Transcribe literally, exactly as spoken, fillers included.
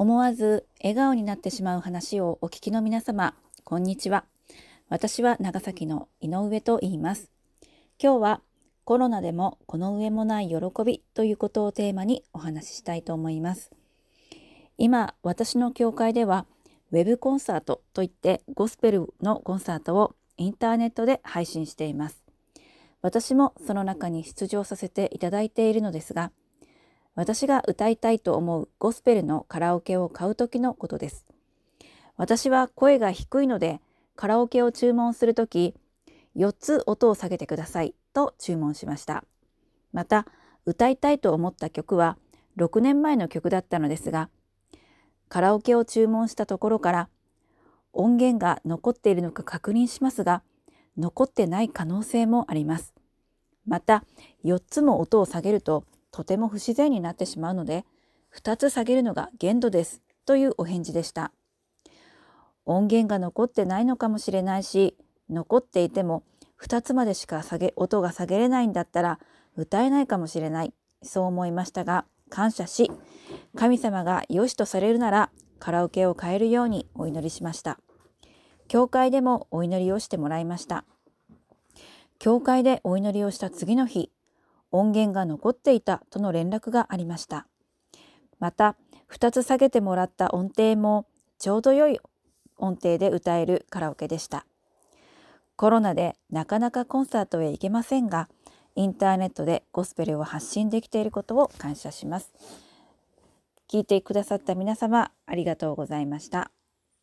思わず笑顔になってしまう話をお聞きの皆様、こんにちは。私は長崎の井上と言います。今日はコロナでもこの上もない喜びということをテーマにお話ししたいと思います。今、私の教会ではウェブコンサートといってゴスペルのコンサートをインターネットで配信しています。私もその中に出場させていただいているのですが、私が歌いたいと思うゴスペルのカラオケを買う時のことです。私は声が低いので、カラオケを注文するとき、よっつ音を下げてくださいと注文しました。また、歌いたいと思った曲はろくねんまえの曲だったのですが、カラオケを注文したところから、音源が残っているのか確認しますが、残ってない可能性もあります。また、よっつも音を下げると、とても不自然になってしまうので、ふたつ下げるのが限度ですというお返事でした。音源が残ってないのかもしれないし、残っていてもふたつまでしか下げ音が下げれないんだったら歌えないかもしれない、そう思いましたが、感謝し、神様が良しとされるならカラオケを変えるようにお祈りしました。教会でもお祈りをしてもらいました。教会でお祈りをした次の日、音源が残っていたとの連絡がありました。また、ふたつ下げてもらった音程もちょうど良い音程で歌えるカラオケでした。コロナでなかなかコンサートへ行けませんが、インターネットでゴスペルを発信できていることを感謝します。聞いてくださった皆様、ありがとうございました。